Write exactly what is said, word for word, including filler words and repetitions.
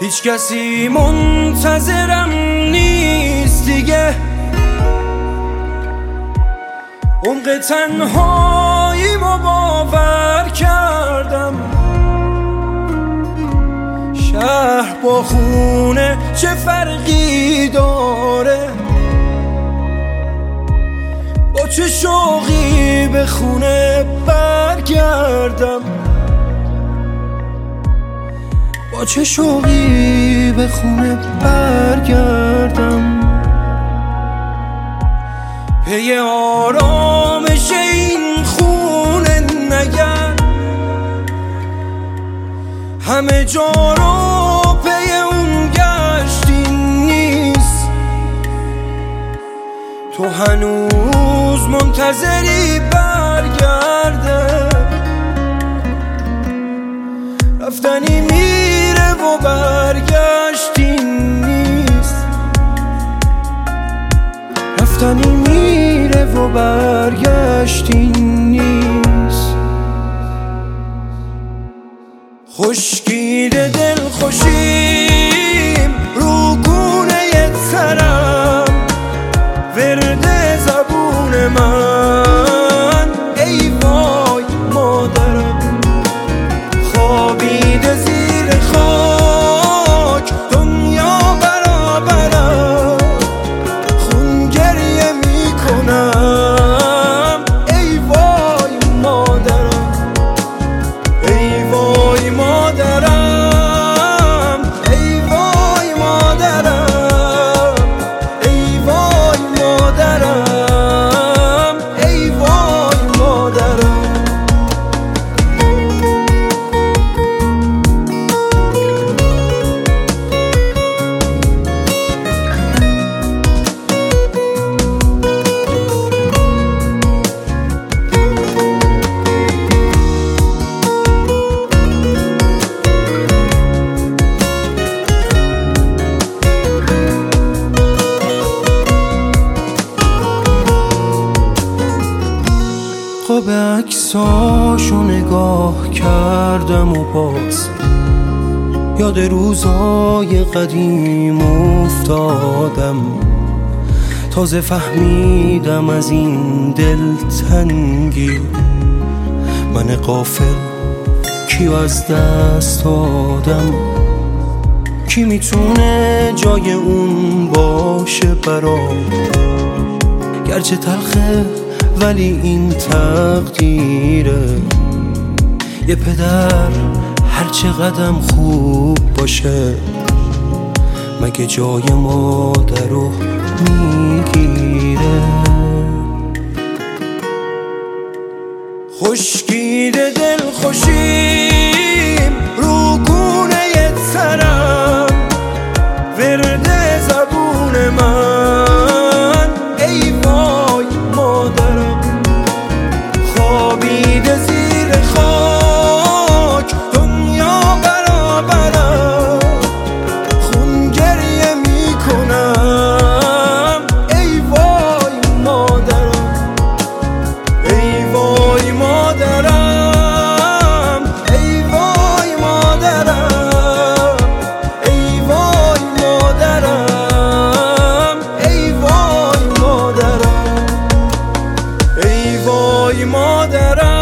هیچ کسی منتظرم نیست دیگه، عمق تنهاییمو باور کردم. شهر با خونه چه فرقی داره، با چه شوقی به خونه برگردم، با چه شوقی به خونه برگردم. پی آرامش این خونه نگرد، همه جا رو پی اون گشتی نیست. تو هنوز منتظری برگرده، رفتنی میره و برگشتی نیست. رفتنی میره و برگشتی نیست. خشکیده دل خوشیم رو گونه ترم، ورد زبون من ای وای مادرم. خوابیده زیر خاک دنیا برابرم، خون گریه میکنم ای وای مادرم. ای وای مادرم، ای وای مادرم، ای وای مادرم، ای وای مادرم. خواب عکساشو نگاه کردم و باز یاد روزای قدیم افتادم. تازه فهمیدم از این دلتنگی من غافل کیو از دست دادم. کی میتونه جای اون باشه برام، گرچه تلخه ولی این تقدیره. یه پدر هر چقدرم خوب باشه مگه جای مادر رو میگیره. خشکیده دل خوشیم رو گونه ترم، ورد زبون من ای وای مادرم. خوابیده زیر خاک دنیا برابرم، خون گریه میکنم ای وای مادرم. ای وای مادرم، ای وای مادرم، ای وای مادرم، ای وای مادرم، ای وای مادرم.